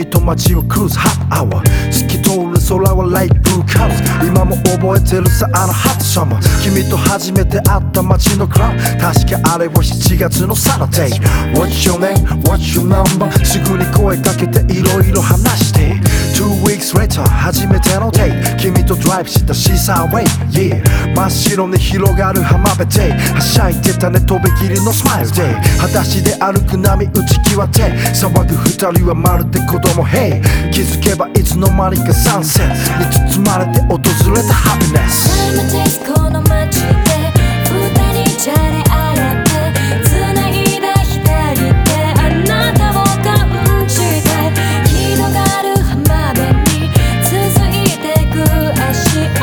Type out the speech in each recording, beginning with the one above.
と街をクルーズハッアワー透き通る空はライトブルーカラー今も覚えてるさあのハットサマー君と初めて会った街のクラブ確かあれは7月のサラデー What's your name? What's your number? すぐに声かけていろいろ話して2 weeks later 初めてのデート君とドライブしたシーサーウェイ Yeah 真っ白に広がる浜辺ではしゃいでたねとびきりのスマイルで裸足で歩く波打ち際で騒ぐ二人はまるで子供 Hey 気づけばいつの間にかサンセットに包まれて訪れたハピネスタイムテイスこの街で二人じゃれ合って繋いだ左手あなたを感じて広がる浜辺に続いてく足音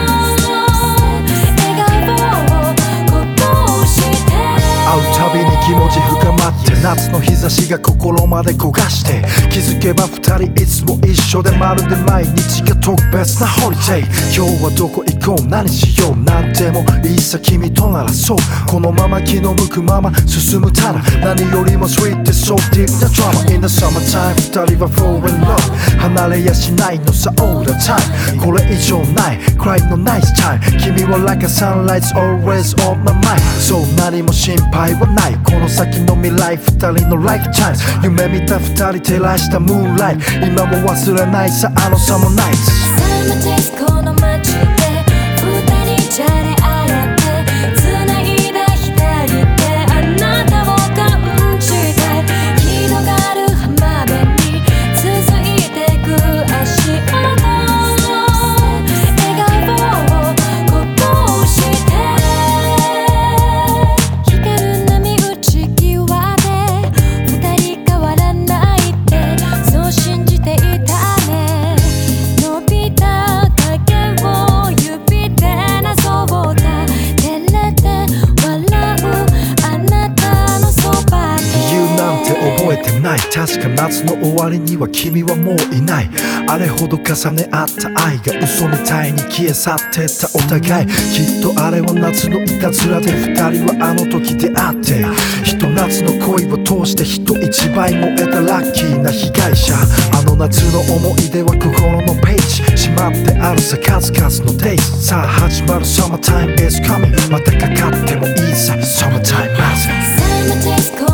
笑顔をこぼして会うたびに気持ち深まって夏の日差しが心まで焦がして気づけば二人いつも一緒でまるで毎日が特別なホリデー今日はどこ行こう何しようなんでもいいさ君とならそうこのまま気の向くまま進むたら何よりも sweet で so deep な drama in the summertime 二人は fall in love 離れやしないのさ all the time これ以上ない cry の nice time 君は like a sunlight always on my mind そう何も心配はないこの先の未来二人の like times 夢見た二人照らしたムーンライト今も忘れないさあのサマーナイツタイムテイスこの街で二人じゃれ合って繋いだ左手あなたを感じて広がる浜辺に続いてく足音笑顔をこぼして光る波打ち際で二人変わらないってそう信じていたね伸びた影を指でなぞった照れて笑うあなたのそばで理由なんて覚えてない確か夏の終わりには君はもういないあれほど重ね合った愛が嘘みたいに消え去ってったお互いきっとあれは夏のいたずらで二人はあの時出会ってひと夏の恋を通して人一倍燃えたラッキーな被害者あの夏の思い出は心のページしまってあるさ数々の days さあ始まる Summertime is coming またかかってもいいさ Summertime タイムテイス